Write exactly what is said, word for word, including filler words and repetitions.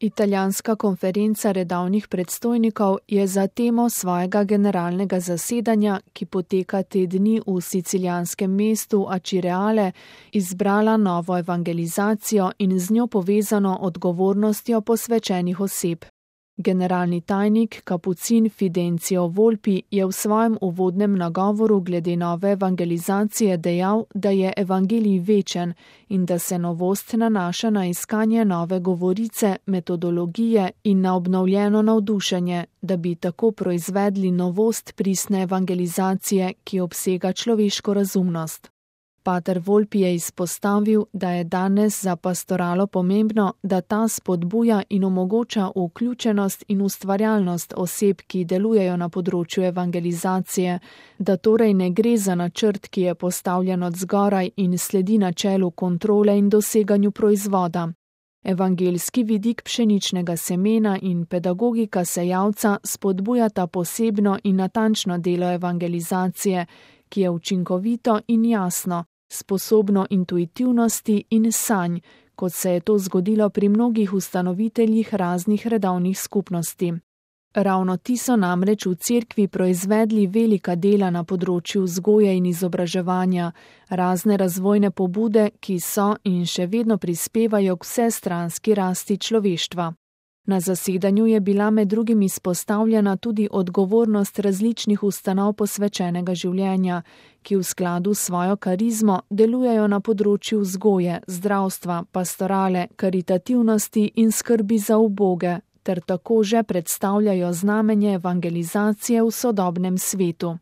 Italijanska konferenca redovnih predstojnikov je za temo svojega generalnega zasedanja, ki poteka te dni v sicilijanskem mestu Acireale, izbrala novo evangelizacijo in z njo povezano odgovornostjo posvečenih oseb. Generalni tajnik kapucin Fidencio Volpi je v svojem uvodnem nagovoru glede nove evangelizacije dejal, da je evangelij večen in da se novost nanaša na iskanje nove govorice, metodologije in na obnovljeno navdušenje, da bi tako proizvedli novost pristne evangelizacije, ki obsega človeško razumnost. Pater Volpi je izpostavil, da je danes za pastoralo pomembno, da ta spodbuja in omogoča vključenost in ustvarjalnost oseb, ki delujejo na področju evangelizacije, da torej ne gre za načrt, ki je postavljen od zgoraj in sledi načelu kontrole in doseganju proizvoda. Evangeljski vidik pšeničnega semena in pedagogika sejalca spodbujata posebno in natančno delo evangelizacije, ki je učinkovito in jasno, sposobno intuitivnosti in sanj, kot se je to zgodilo pri mnogih ustanoviteljih raznih redovnih skupnosti. Ravno ti so namreč v cerkvi proizvedli velika dela na področju vzgoje in izobraževanja, razne razvojne pobude, ki so in še vedno prispevajo k vsestranski rasti človeštva. Na zasedanju je bila med drugim izpostavljena tudi odgovornost različnih ustanov posvečenega življenja, ki v skladu s svojo karizmo delujejo na področju vzgoje, zdravstva, pastorale, karitativnosti in skrbi za uboge, ter tako že predstavljajo znamenje evangelizacije v sodobnem svetu.